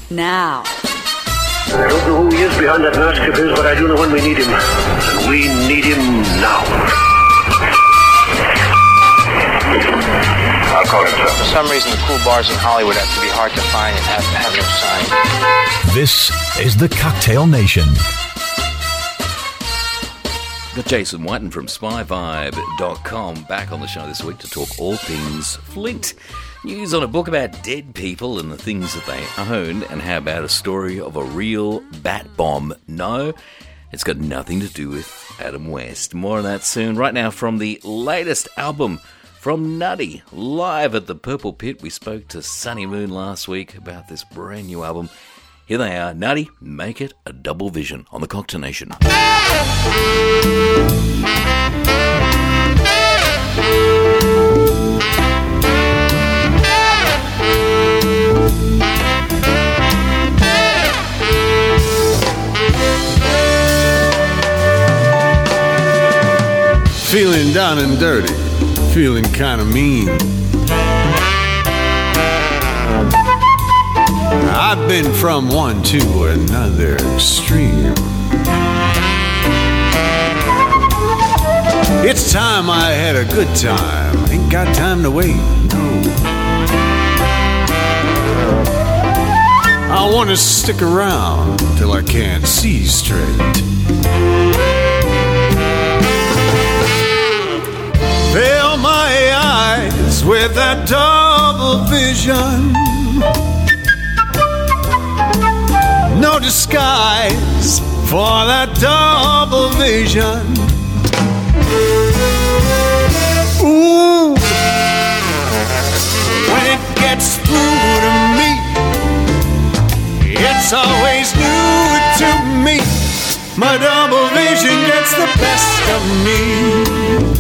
now. I don't know who he is behind that mask of his, but I do know when we need him. And we need him now. I'll call him, sir. For some reason, the cool bars in Hollywood have to be hard to find and have no sign. This is the Cocktail Nation. Got Jason Whiten from SpyVibe.com back on the show this week to talk all things Flint. News on a book about dead people and the things that they own, and how about a story of a real bat bomb? No, it's got nothing to do with Adam West. More on that soon. Right now, from the latest album from Nutty, live at the Purple Pit. We spoke to Sunny Moon last week about this brand new album. Here they are, Nutty, Make It a Double Vision on the Cocktail Nation. Feeling down and dirty, feeling kind of mean. I've been from one to another extreme. It's time I had a good time. Ain't got time to wait, no. I wanna stick around till I can't see straight. Fill my eyes with that double vision. No disguise for that double vision. Ooh, when it gets through to me, it's always new to me. My double vision gets the best of me.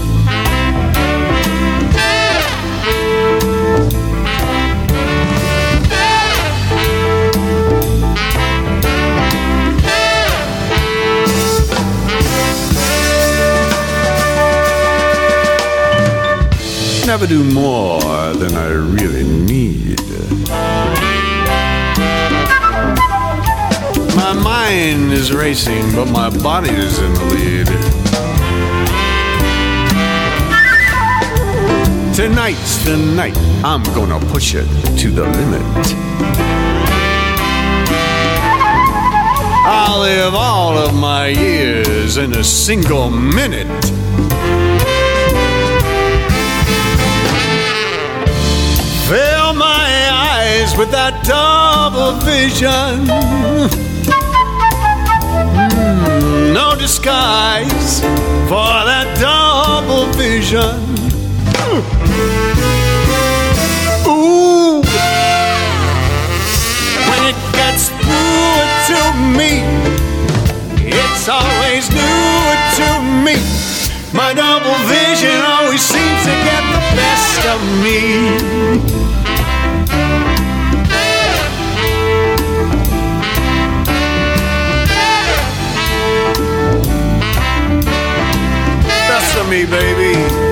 Never do more than I really need. My mind is racing, but my body is in the lead. Tonight's the night, I'm gonna push it to the limit. I'll live all of my years in a single minute. Fill my eyes with that double vision. No disguise for that double vision. Ooh, when it gets through to me, it's always new to me. My double vision always seems to get the best of me. Best of me, baby.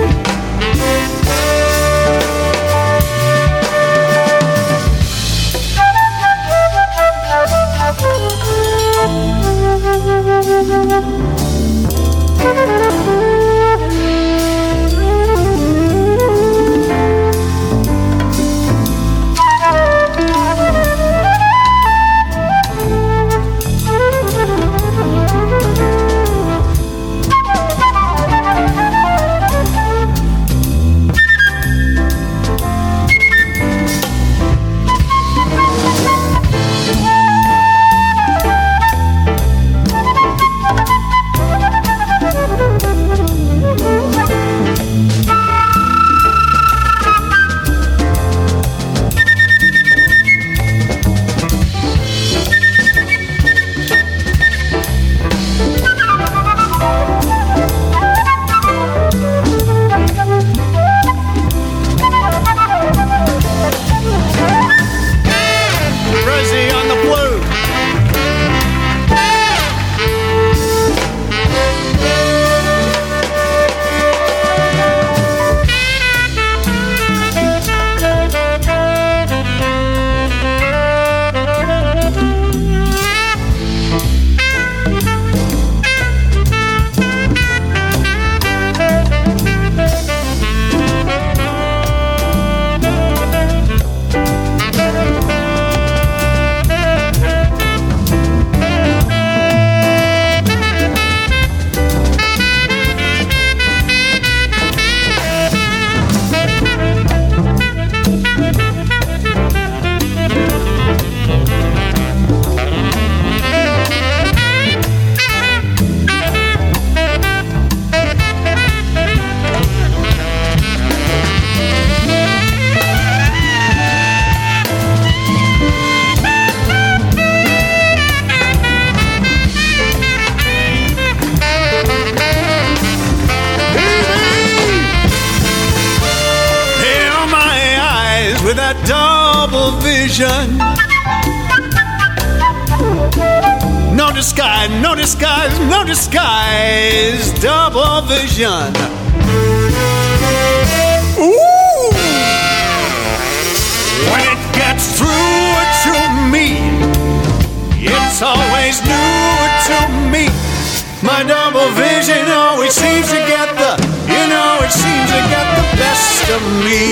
disguise, no disguise, no disguise. Double vision. Ooh! When it gets through to me, it's always new to me. My double vision always seems to get the, it seems to get the best of me.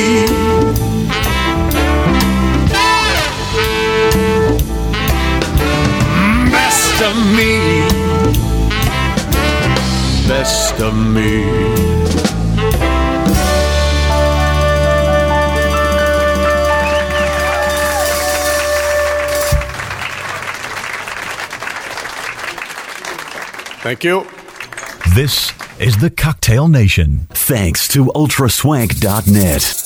Best of me. Best of me. Thank you. This is the Cocktail Nation. Thanks to ultraswank.net.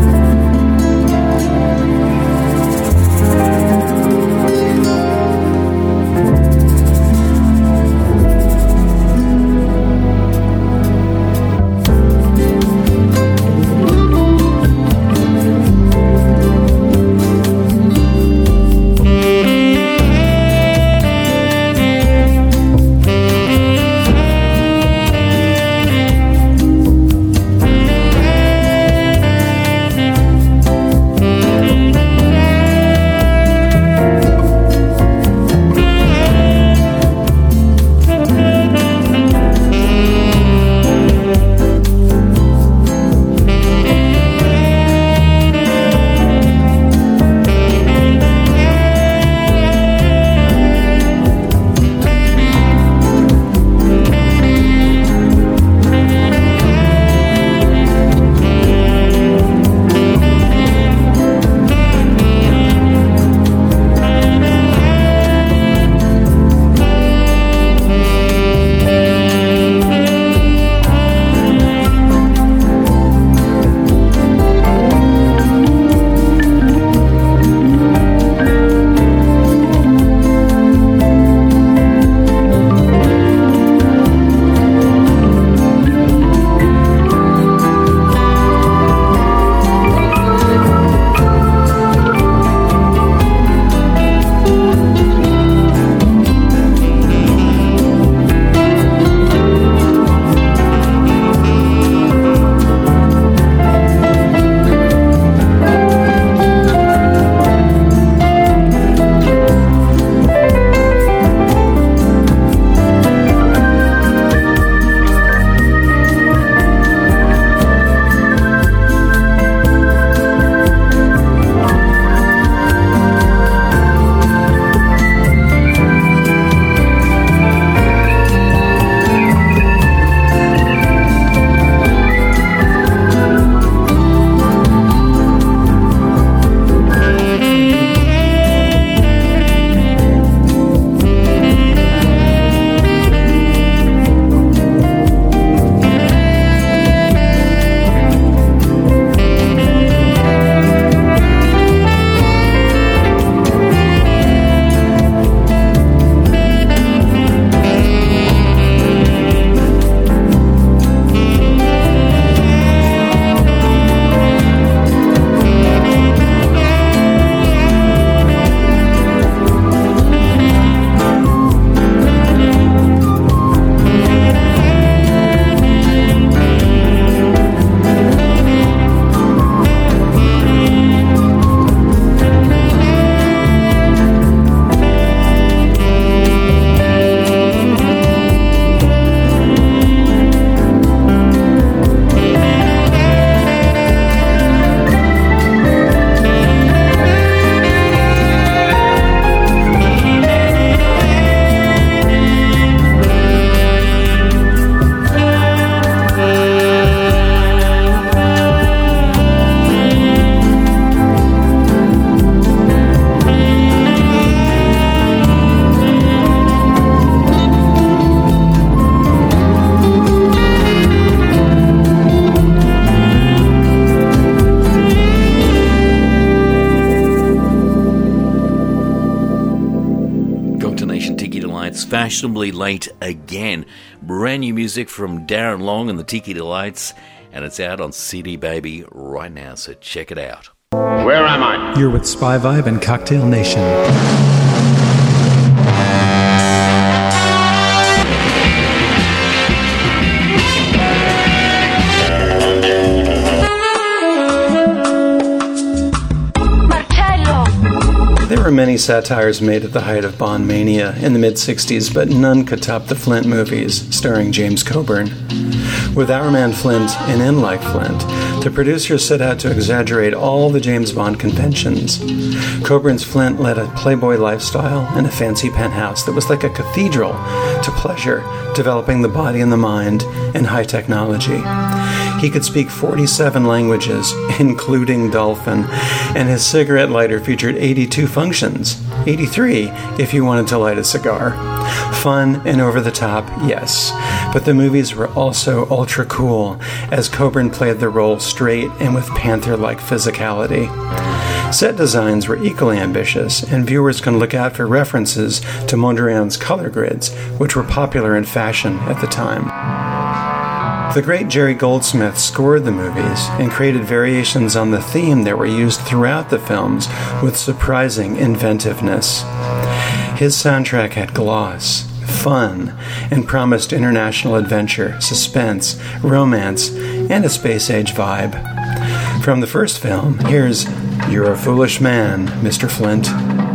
Fashionably Late again. Brand new music from Darren Long and the Tiki Delights, and it's out on CD Baby right now, so check it out. Where am I? You're with Spy Vibe and Cocktail Nation. many satires made at the height of Bond mania in the mid-60s, but none could top the Flint movies starring James Coburn. With Our Man Flint and In Like Flint, the producers set out to exaggerate all the James Bond conventions. Coburn's Flint led a playboy lifestyle in a fancy penthouse that was like a cathedral to pleasure, developing the body and the mind in high technology. He could speak 47 languages, including Dolphin, and his cigarette lighter featured 82 functions, 83 if you wanted to light a cigar. Fun and over the top, yes, but the movies were also ultra cool, as Coburn played the role straight and with panther-like physicality. Set designs were equally ambitious, and viewers can look out for references to Mondrian's color grids, which were popular in fashion at the time. The great Jerry Goldsmith scored the movies and created variations on the theme that were used throughout the films with surprising inventiveness. His soundtrack had gloss, fun, and promised international adventure, suspense, romance, and a space-age vibe. From the first film, here's You're a Foolish Man, Mr. Flint.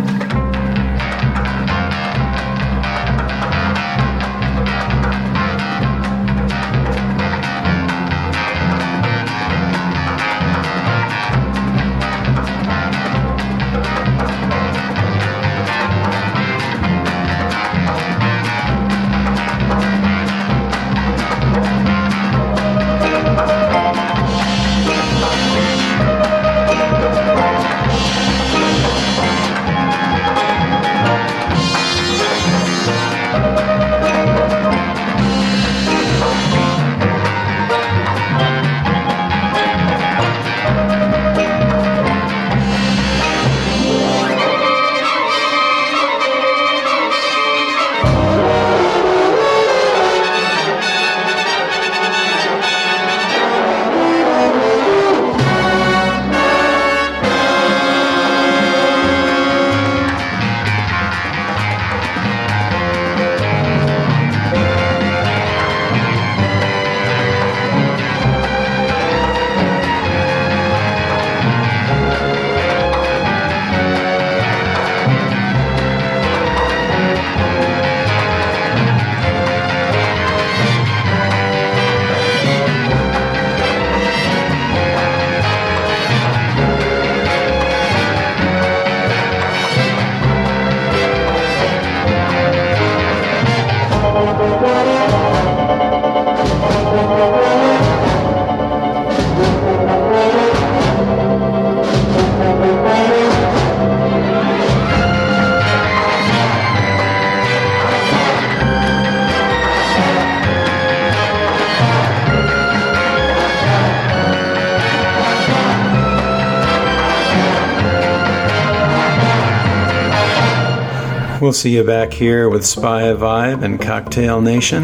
We'll see you back here with Spy Vibe and Cocktail Nation.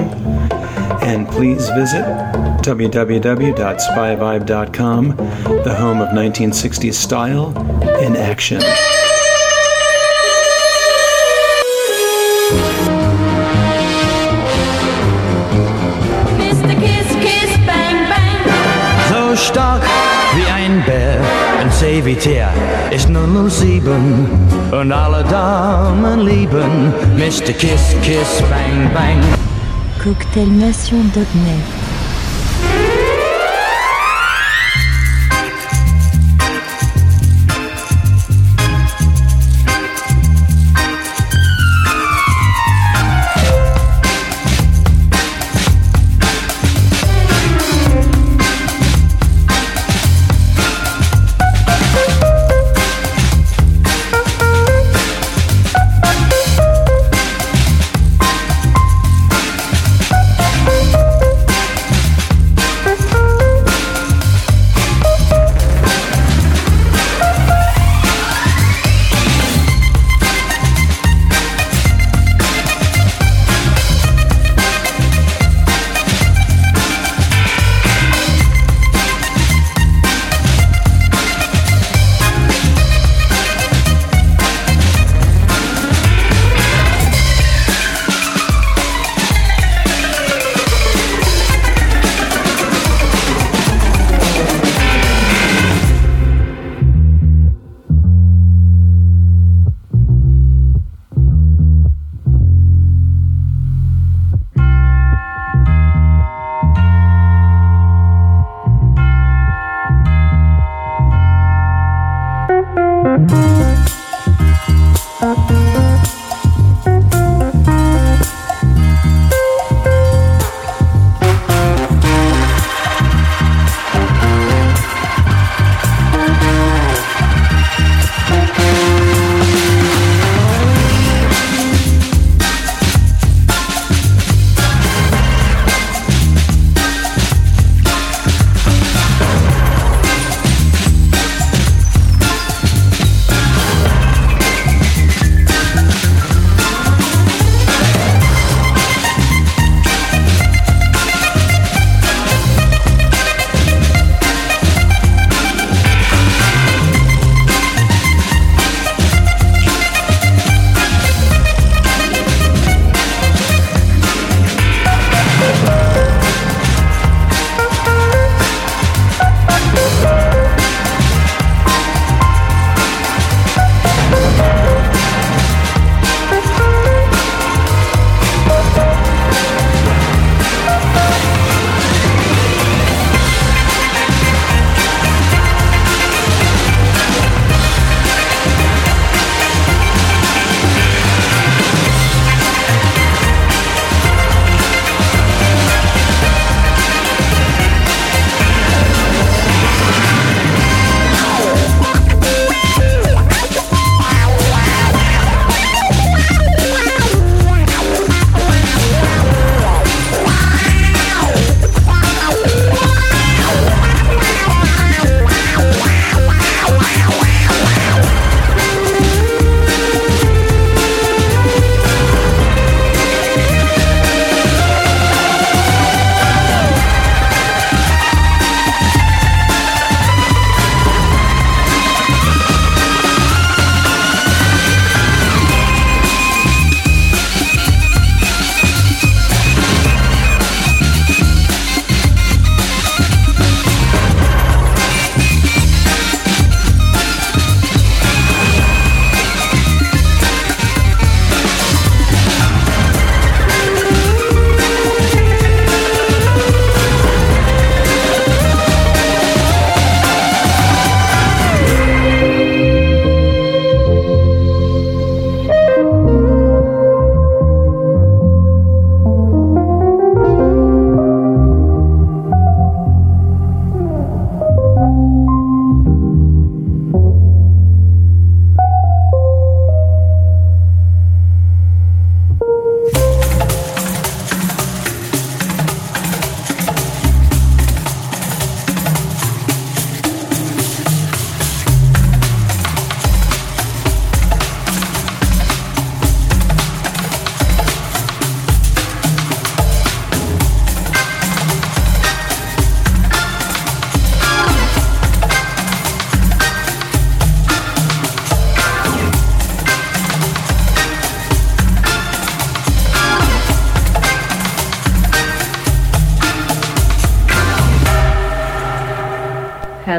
And please visit www.spyvibe.com, the home of 1960s style in action. Mr. Kiss, Kiss, Bang, Bang. So stark wie ein Bär, ein Servitär ist 007 und alle Damen lieben Mr. Kiss, Kiss, Bang, Bang. CocktailNation.net.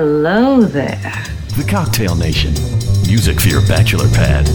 Hello there. The Cocktail Nation. Music for your bachelor pad.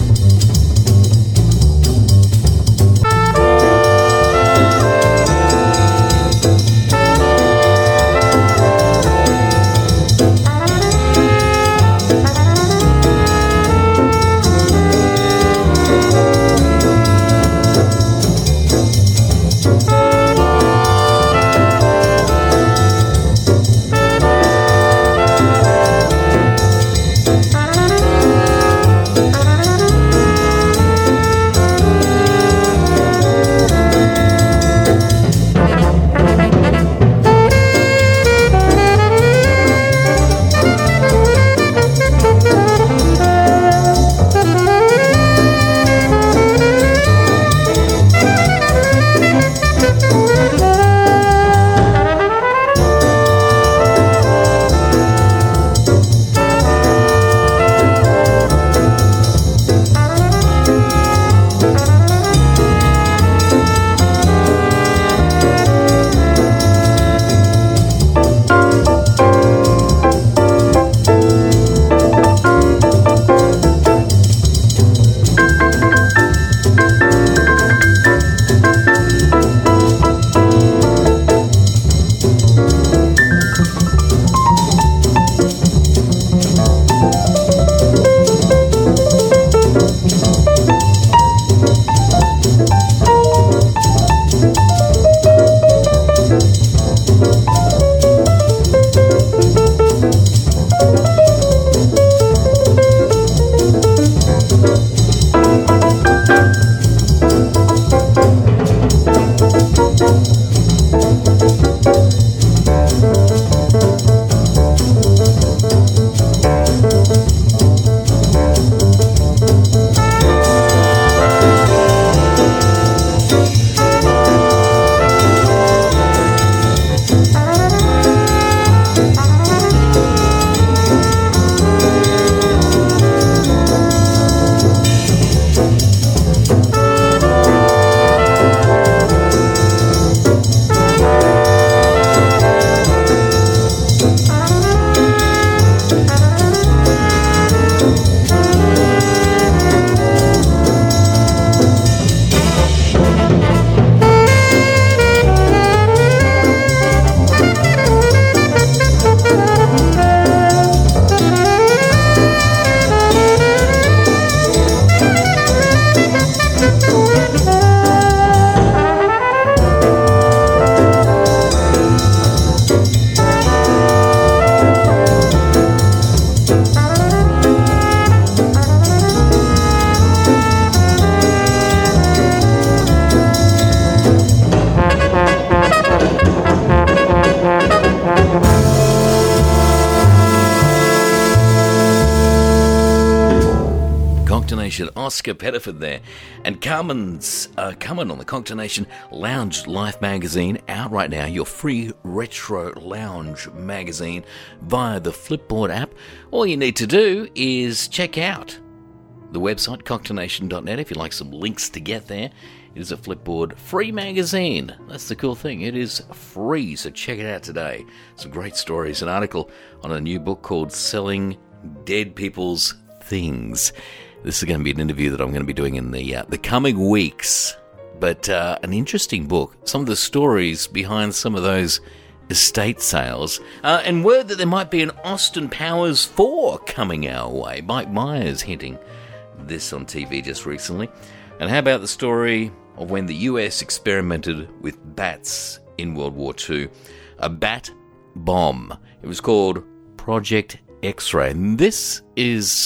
Oscar Pettiford there. And Carmen's Carmen on the Cocktail Nation Lounge Life magazine, out right now, your free retro lounge magazine via the Flipboard app. All you need to do is check out the website, cocktailnation.net, if you'd like some links to get there. It is a Flipboard free magazine. That's the cool thing. It is free, so check it out today. Some great stories. An article on a new book called Selling Dead People's Things. This is going to be an interview that I'm going to be doing in the coming weeks. But an interesting book. Some of the stories behind some of those estate sales. And word that there might be an Austin Powers 4 coming our way. Mike Myers hinting this on TV just recently. And how about the story of when the US experimented with bats in World War II? A bat bomb. It was called Project X-Ray. And this is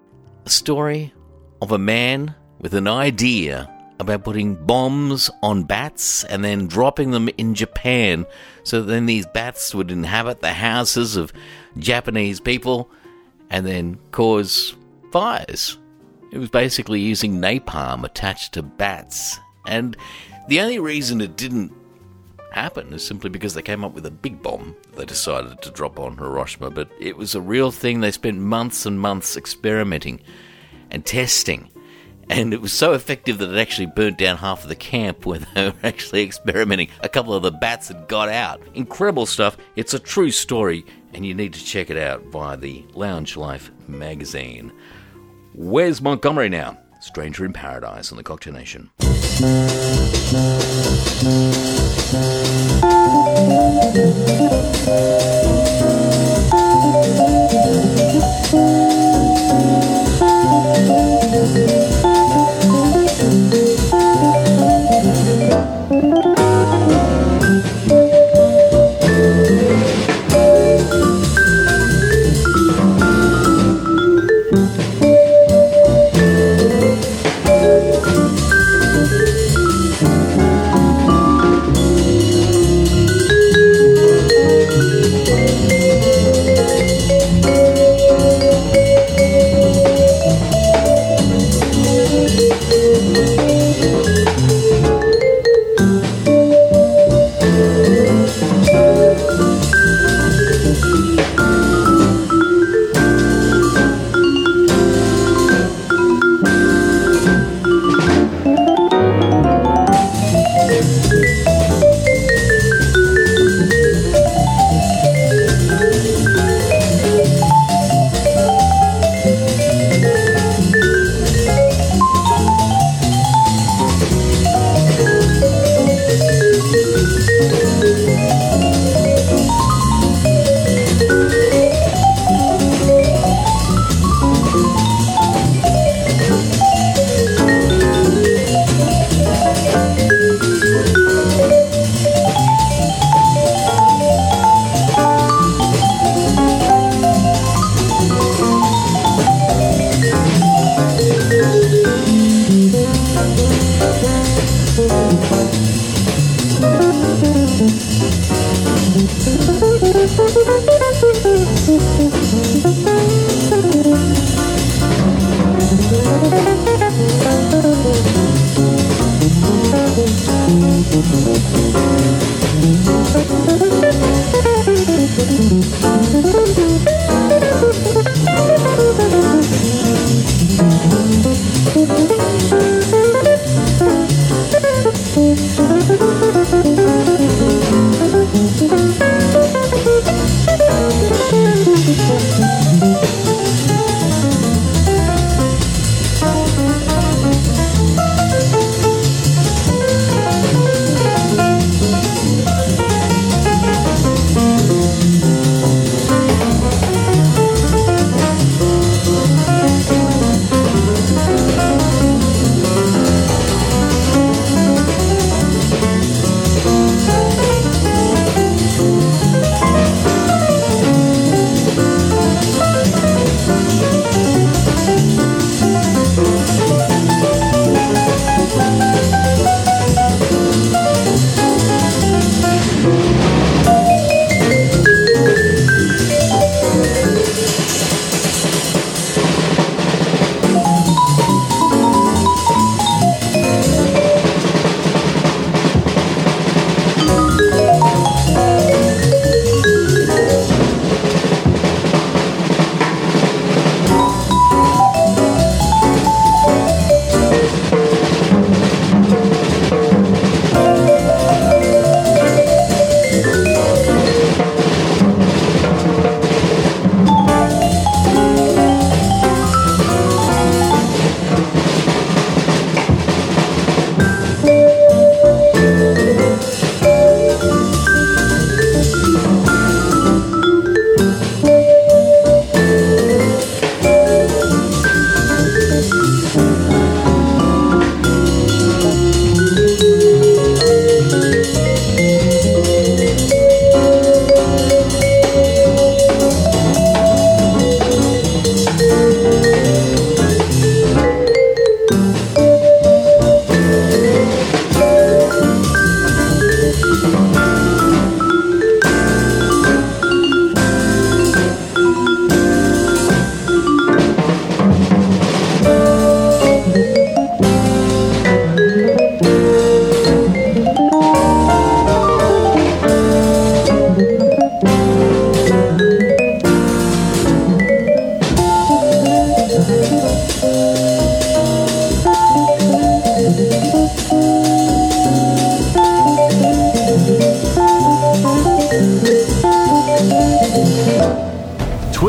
a story of a man with an idea about putting bombs on bats and then dropping them in Japan so that then these bats would inhabit the houses of Japanese people and then cause fires. It was basically using napalm attached to bats. And the only reason it didn't happen is simply because they came up with a big bomb they decided to drop on Hiroshima. But it was a real thing. They spent months and months experimenting and testing. And it was so effective that it actually burnt down half of the camp where they were actually experimenting. A couple of the bats had got out. Incredible stuff. It's a true story, and you need to check it out via the Lounge Life magazine. Where's Montgomery now? Stranger in Paradise on the Cocktail Nation.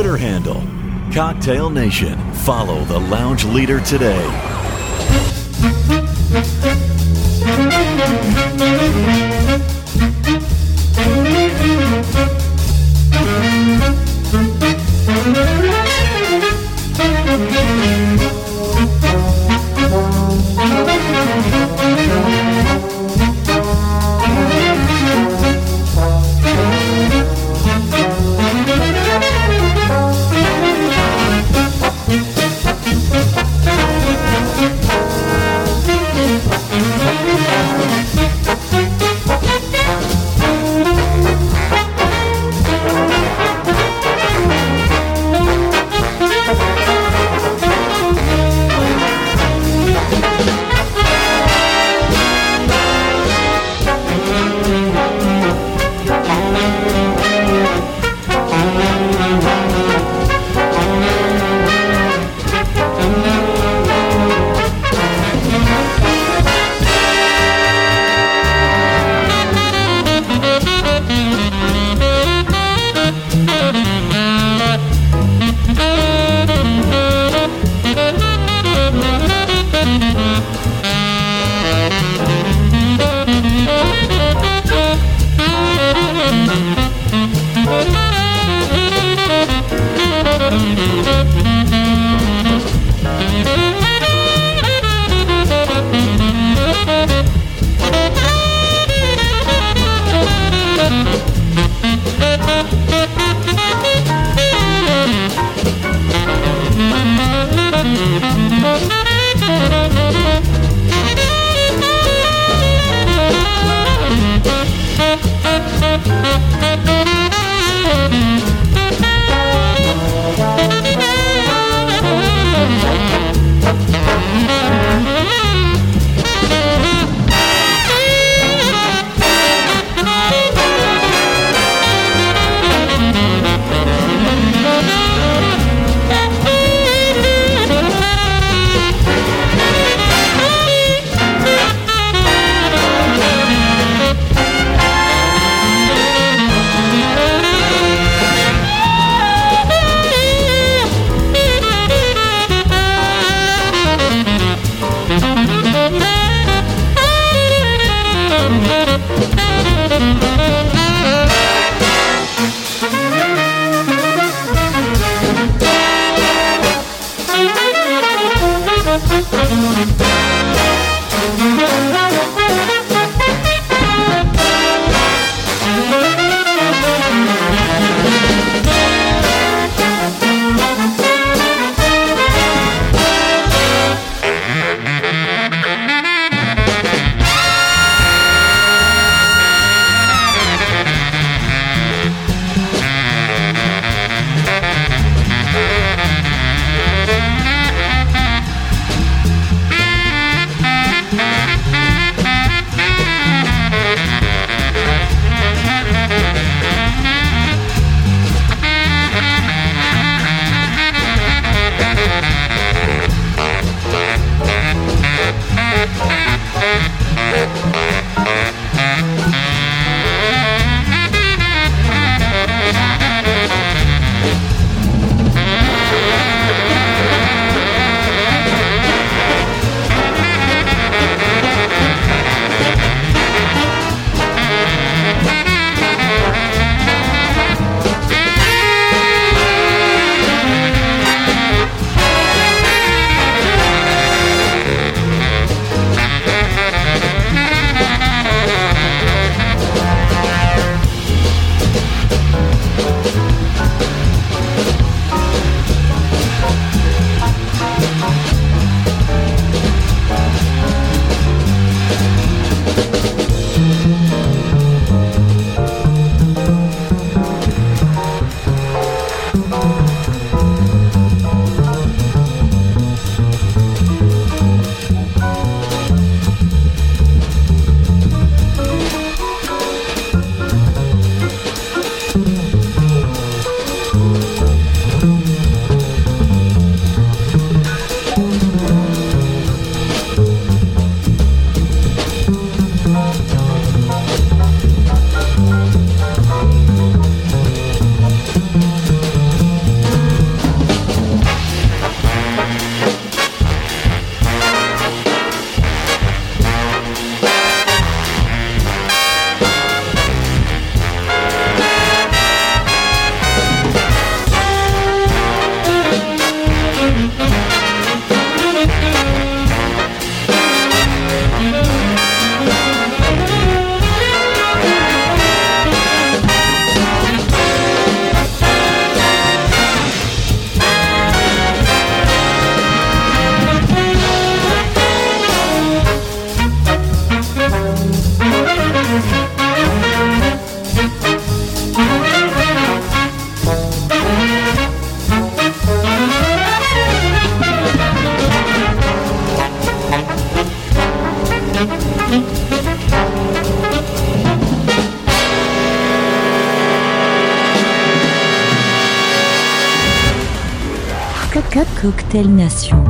Twitter handle, Cocktail Nation. Follow the lounge leader today. Cocktail Nation.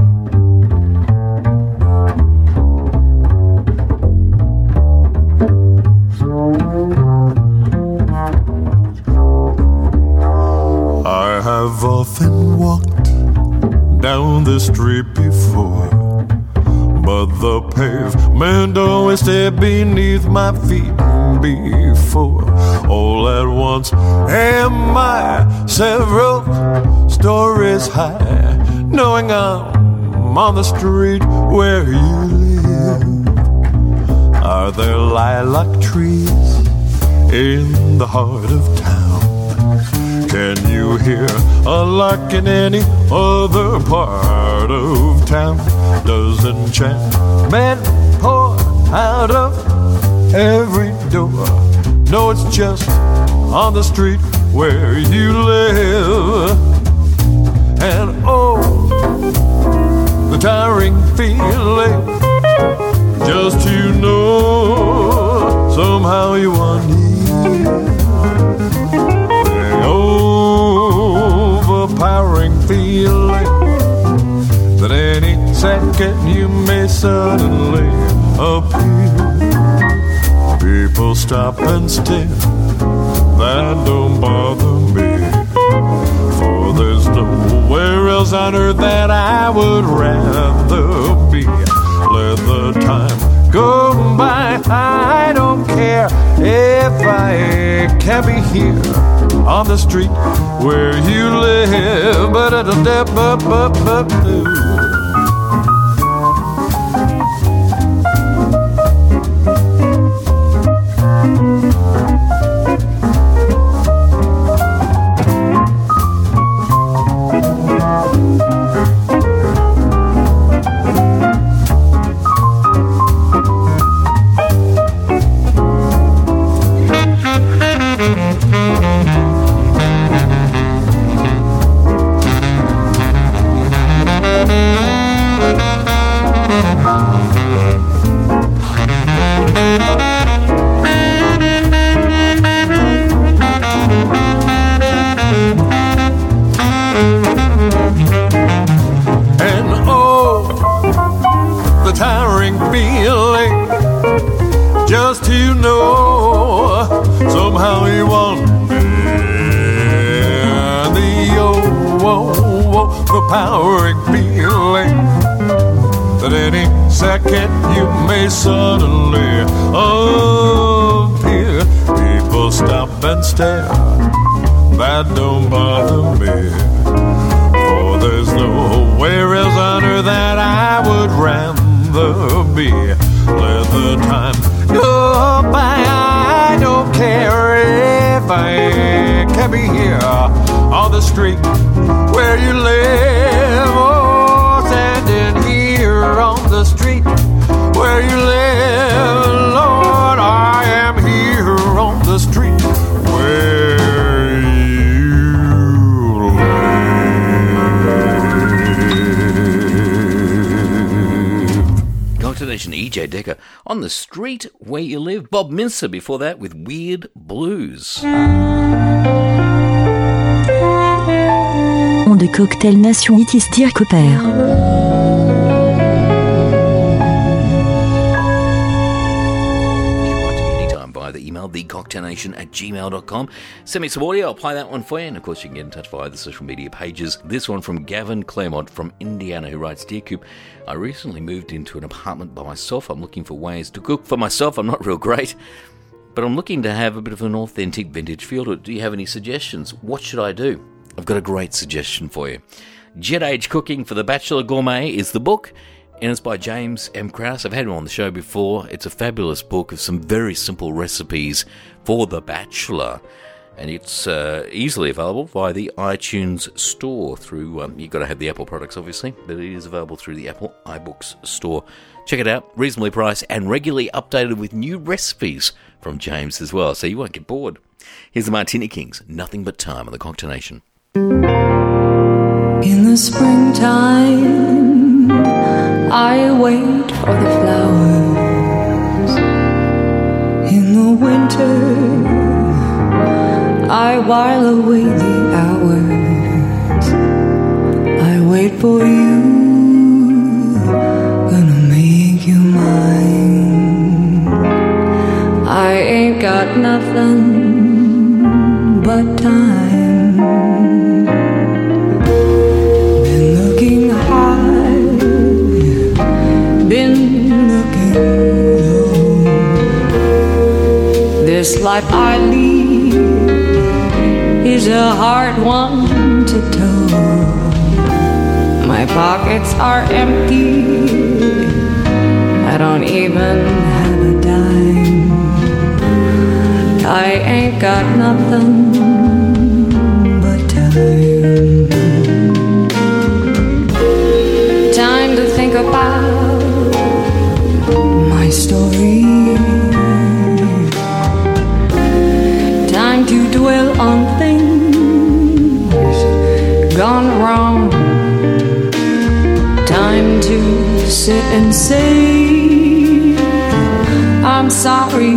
I have often walked down the street before, but the pavement always stayed beneath my feet before. All at once am I several stories high, knowing I'm on the street where you live. Are there lilac trees in the heart of town? Can you hear a lark in any other part of town? Does enchantment pour out of every door? No, it's just on the street where you live. And oh, the tiring feeling, just to know somehow you are near. Overpowering feeling that any second you may suddenly appear. People stop and stare, that don't bother me, for there's nowhere else on earth that I would rather be. Let the time go by, I don't care if I can be here on the street where you live. But just to know somehow you want me. The powering feeling that any second you may suddenly appear. People stop and stare, that don't bother me, for there's nowhere else on earth that I would rather be. Let the time go by, I don't care if I can be here on the street where you live. Oh, standing here on the street where you live, Lord, I am here on the street where you live. Nation, E.J. Decker, On the Street Where You Live. Bob Minster before that with Weird Blues. On de Cocktail Nation, Itis Dirk Cooper. The email, thecocktailnation@gmail.com. Send me some audio, I'll play that one for you, and of course you can get in touch via the social media pages. This one from Gavin Claremont from Indiana, who writes, Dear Coop, I recently moved into an apartment by myself. I'm looking for ways to cook for myself. I'm not real great, but I'm looking to have a bit of an authentic vintage feel to it. Do you have any suggestions? What should I do? I've got a great suggestion for you. Jet Age Cooking for the Bachelor Gourmet is the book, and it's by James M. Krause. I've had him on the show before. It's a fabulous book of some very simple recipes for The Bachelor. And it's easily available via the iTunes store through, you've got to have the Apple products obviously, but it is available through the Apple iBooks store. Check it out, reasonably priced and regularly updated with new recipes from James as well, so you won't get bored. Here's the Martini Kings, Nothing But Time on the Cocktail Nation. In the springtime I wait for the flowers while away the hours. I wait for you, gonna make you mine. I ain't got nothing but time. Been looking high, been looking low. This life I lead is a hard one to tow. My pockets are empty, I don't even have a dime. I ain't got nothing but time. Time to think about my story. Time to dwell on things gone wrong. Time to sit and say I'm sorry.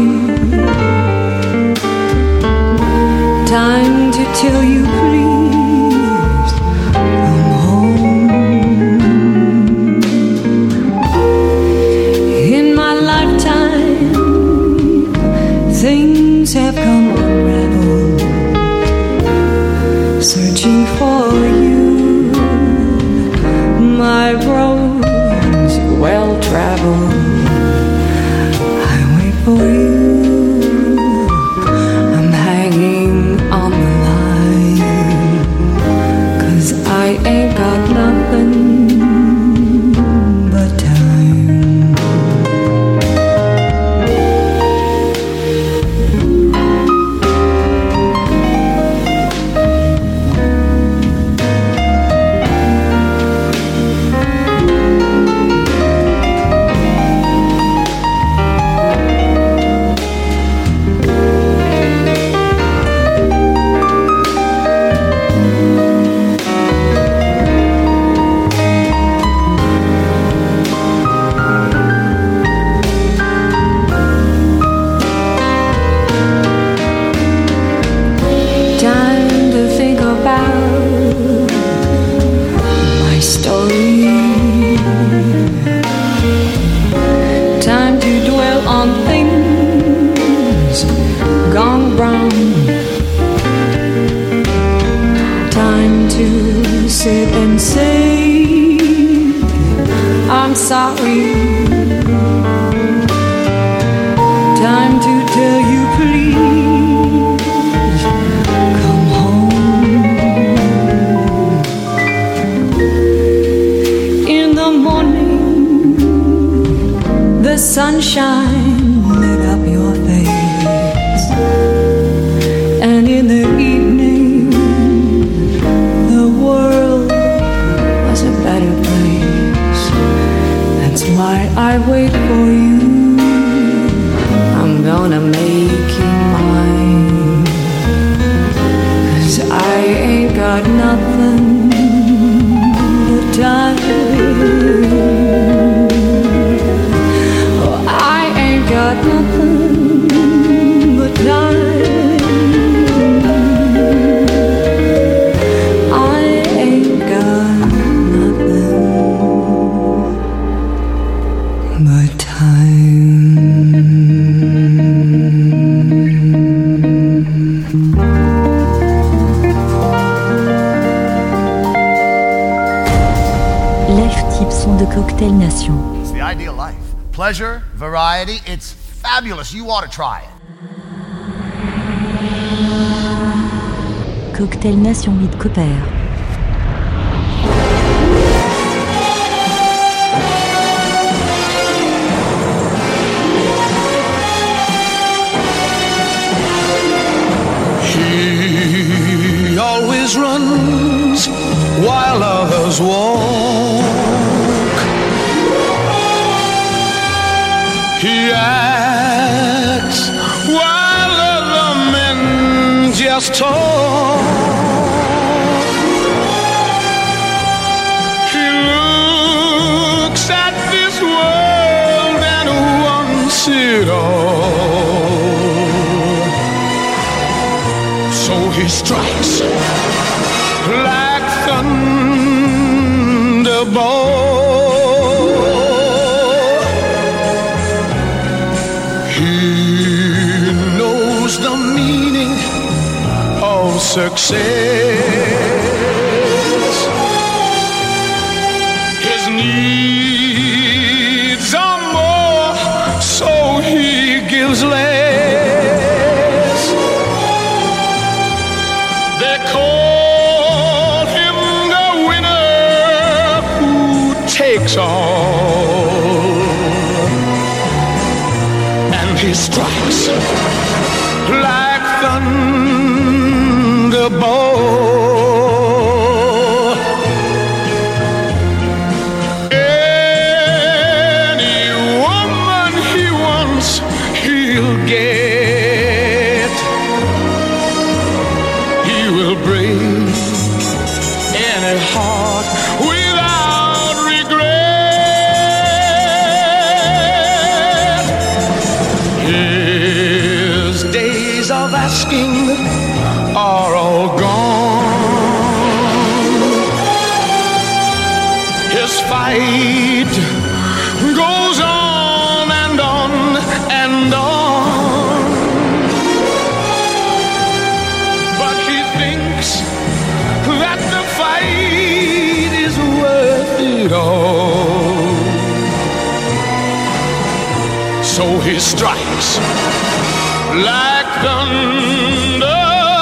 Time to tell you please come home. In my lifetime things have come unraveled, searching for you. My road's well traveled. I wait for you. I'm hanging on the line, 'cause I ain't got nothing but time. Sorry. Time to tell you please come home. In the morning the sunshine lit up your face, and in the evening the world was a better place. That's why I wait for you. I'm gonna make you mine, 'cause I ain't got nothing but time. Oh, I ain't got nothing but time. I ain't got nothing but time. Lifetips sont de Cocktail Nation. It's the ideal life. Pleasure, variety, it's fabulous. You ought to try it. Cocktail Nation 8 Cooper. He always runs while others walk. He acts while other men just talk. He looks at this world and wants it all. So he he strikes like thunderbolt. He knows the meaning of success. His needs are more, so he gives less. They call him the winner who takes all, and he strikes like thunderbolt. Any woman he wants, he'll get. He will break any heart without regret. His days of asking are all gone. His fight goes on and on and on. But he thinks that the fight is worth it all. So he strikes like thunder.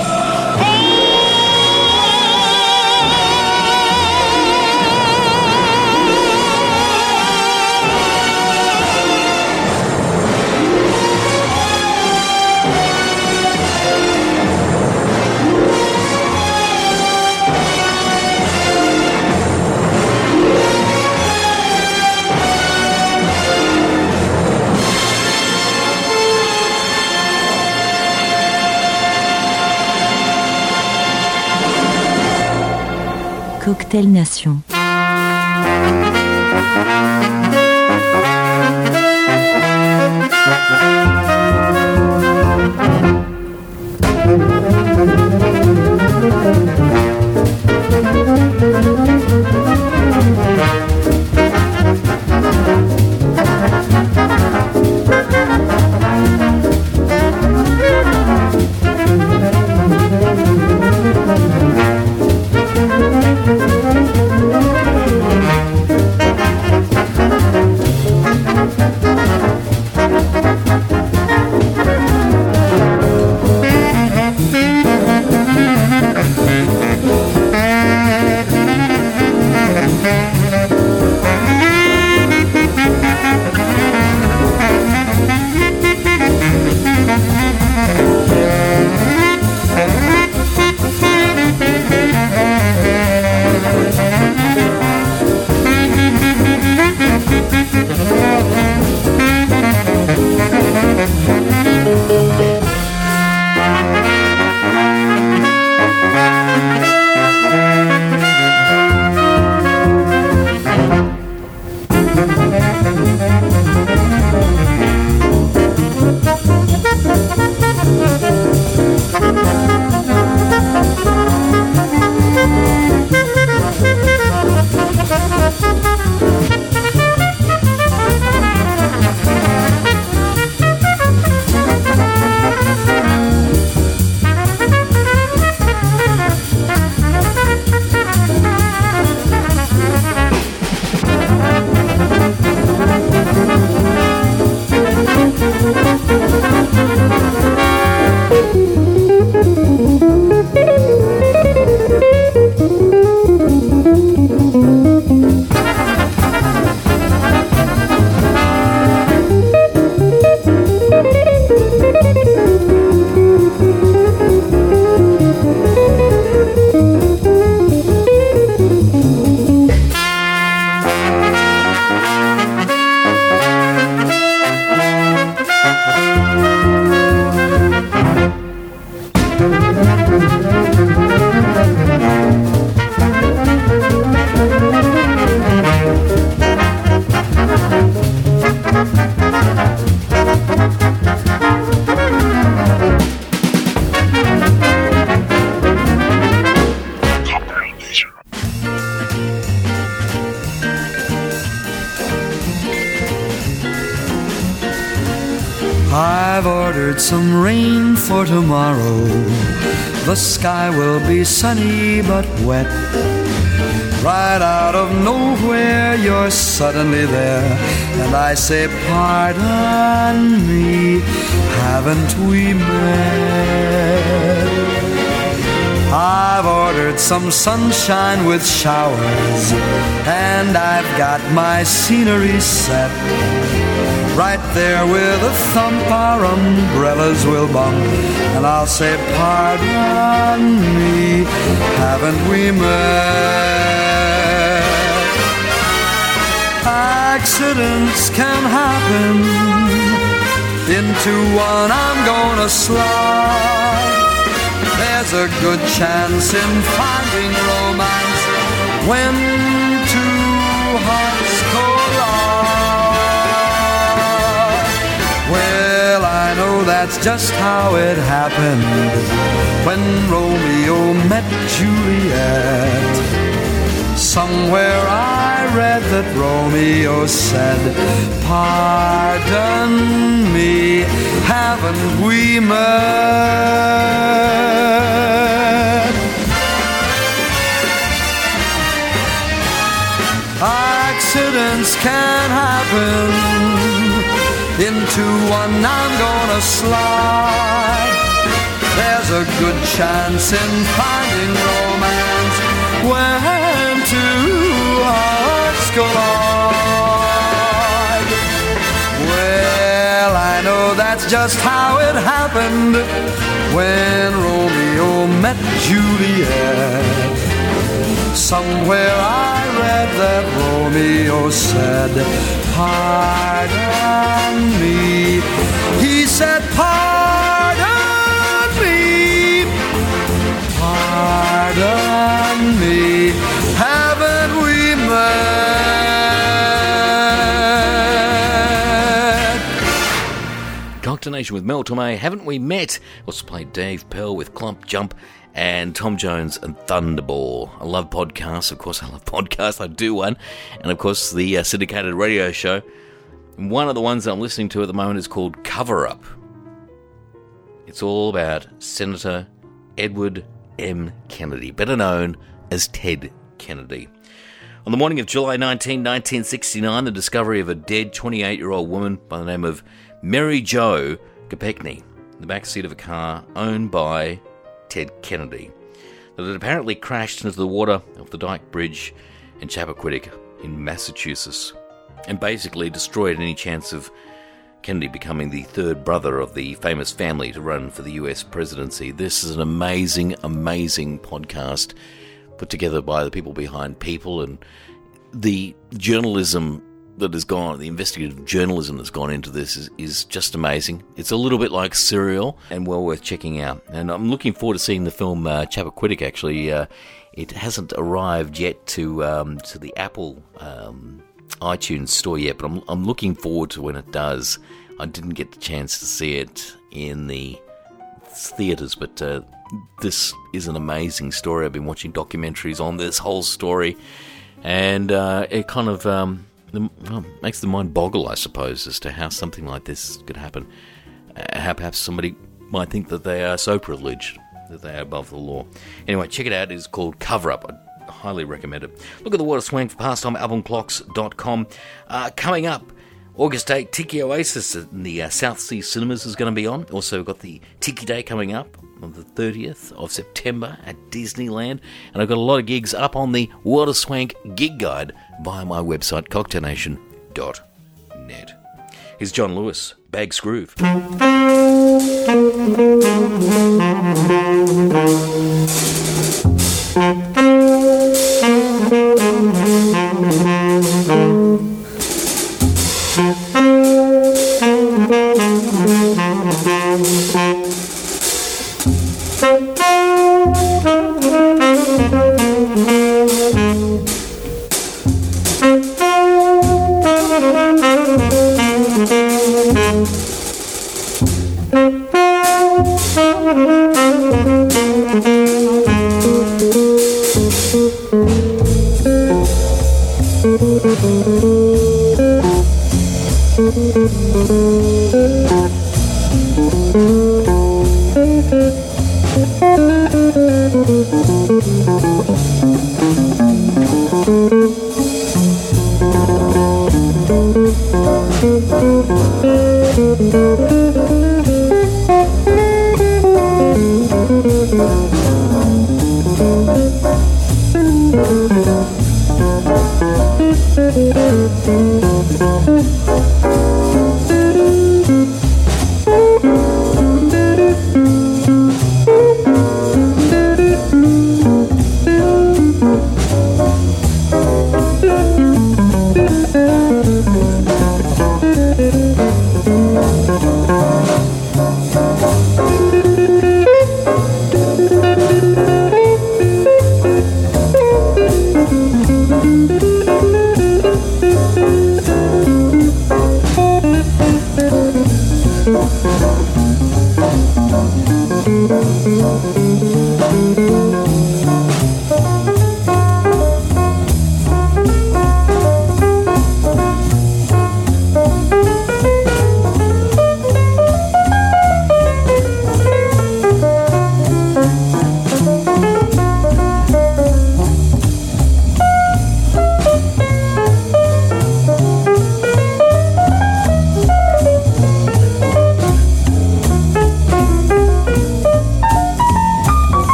Cocktail Nation. I've ordered some rain for tomorrow. The sky will be sunny but wet. Right out of nowhere you're suddenly there, and I say, pardon me, haven't we met? I've ordered some sunshine with showers, and I've got my scenery set. Right there with a thump our umbrellas will bump, and I'll say, pardon me, haven't we met? Accidents can happen. Into one I'm gonna slide. There's a good chance in finding romance when two hearts collide. Well, I know that's just how it happened when Romeo met Juliet. Somewhere I read that Romeo said, pardon me, haven't we met? Accidents can happen. Into one I'm gonna slide. There's a good chance in finding romance when two hearts collide. Well, I know that's just how it happened when Romeo met Juliet. Somewhere I read that Romeo said, pardon me. He said, pardon me, pardon me, haven't we met? Cocktail Nation with Mel Torme, haven't we met? Also played Dave Pell with Clump Jump and Tom Jones and Thunderball. I love podcasts, of course I love podcasts, I do one. And of course the syndicated radio show. One of the ones that I'm listening to at the moment is called Cover Up. It's all about Senator Edward M. Kennedy, better known as Ted Kennedy. On the morning of July 19, 1969, the discovery of a dead 28-year-old woman by the name of Mary Jo Kopechne in the backseat of a car owned by Ted Kennedy that had apparently crashed into the water of the Dyke Bridge in Chappaquiddick in Massachusetts and basically destroyed any chance of Kennedy becoming the third brother of the famous family to run for the US presidency. This is an amazing, amazing podcast put together by the people behind People, and the journalism that has gone, the investigative journalism that's gone into this is just amazing. It's a little bit like Serial and well worth checking out. And I'm looking forward to seeing the film Chappaquiddick. Actually, it hasn't arrived yet to the Apple iTunes store yet, but I'm looking forward to when it does. I didn't get the chance to see it in the theatres, but this is an amazing story. I've been watching documentaries on this whole story, and it kind of makes the mind boggle, I suppose, as to how something like this could happen. How perhaps somebody might think that they are so privileged that they are above the law. Anyway, check it out. It's called Cover Up. I highly recommend it. Look at the Water Swing for pastimealbumclocks.com. Coming up, August 8, Tiki Oasis in the South Sea Cinemas is going to be on. Also got the Tiki Day coming up on the 30th of September at Disneyland. And I've got a lot of gigs up on the Water Swank Gig Guide via my website, cocktailnation.net. Here's John Lewis, Bag's Groove.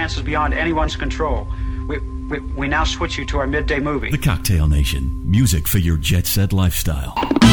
circumstances beyond anyone's control. We now switch you to our midday movie. The Cocktail Nation. Music for your jet-set lifestyle.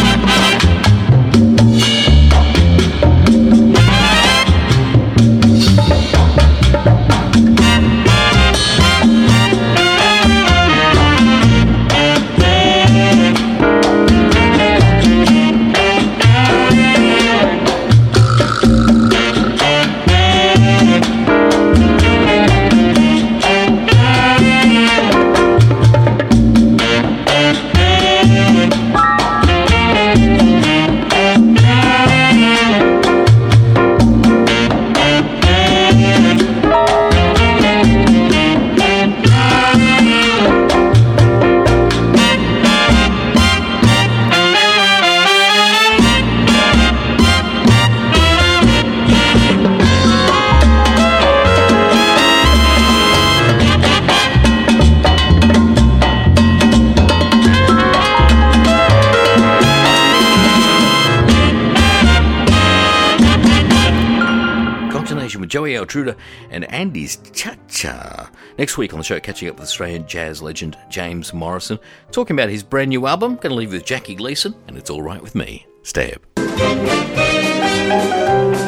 Joey Altruda and Andy's Cha-Cha. Next week on the show, catching up with Australian jazz legend James Morrison, talking about his brand new album. Going to leave with Jackie Gleason, and It's All Right With Me. Stay up.